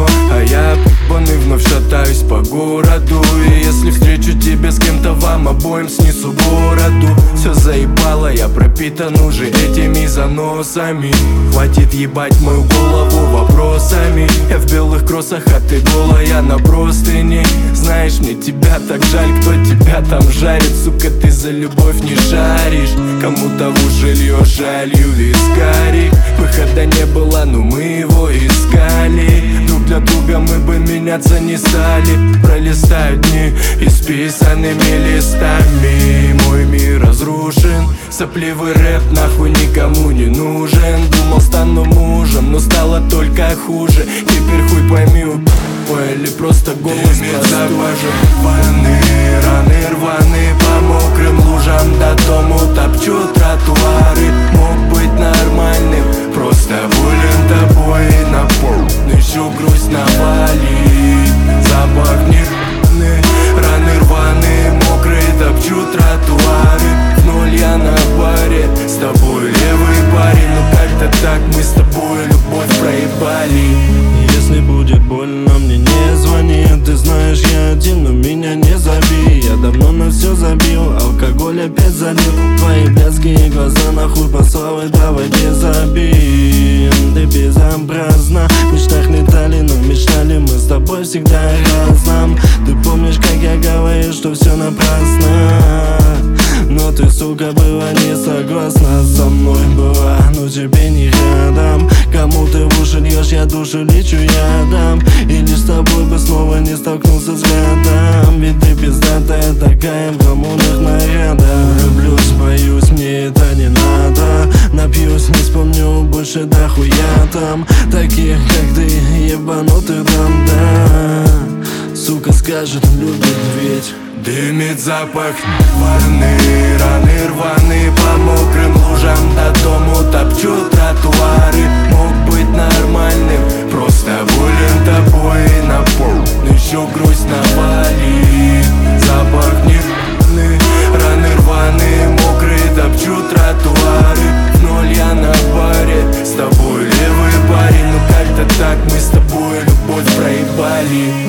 А я ебаный вновь шатаюсь по городу. И если встречу тебя с кем-то, вам обоим снесу бороду. Все заебало, я пропитан уже этими заносами. Хватит ебать мою голову вопросами. Я в белых кроссах, а ты голая на простыне. Знаешь, мне тебя так жаль, кто тебя там жарит. Сука, ты за любовь не шаришь. Кому-то в уши льешь жалью вискарик. Выхода не было, но мы его искали. Друг для друга мы бы меняться не стали. Пролистают дни исписанными листами. Мой мир разрушен, сопливый рэп нахуй никому не нужен. Думал, стану мужем, но стало только хуже. Теперь хуй пойми, или просто голос простужен. Войны, раны рваны по мокрым лужам. До дому топчу тротуары. Мог быть нормальным, просто болен тобой на пол. Но еще грусть навалит, запах нервный. Раны рваны, мокрые, топчу тротуары. В ноль я на баре, с тобой левый парень. Но как-то так мы с тобой любовь проебали. Если будет больно, мне не звони. Ты знаешь, я один, но меня не зови. Я давно на все забил, алкоголь опять залил. Твои блядские глаза нахуй послал, давай без обид. Ты безобразна, в мечтах летали, но мечтали мы с тобой всегда разном. Ты помнишь, как я говорил, что все напрасно? Но ты, сука, была не согласна со мной. Была, но тебе не рядом. Кому ты в уши льешь, я душу лечу ядом. И лишь с тобой бы снова не столкнулся взглядом. Ведь ты пиздатая такая в гламурных нарядах. Влюблюсь, боюсь, мне это не надо. Напьюсь, не вспомню больше дохуя там таких, как ты, ебанутых там, да. Сука скажет, любит ведь. Дымит запах войны, раны рваны по мокрым лужам. До дому топчу тротуары. Мог быть нормальным, просто болен тобой на пол. Но еще грусть навалит, запах нервный. Раны рваны, мокрые, топчу тротуары. В ноль я на баре, с тобой левый парень. Но как-то так мы с тобой любовь проебали.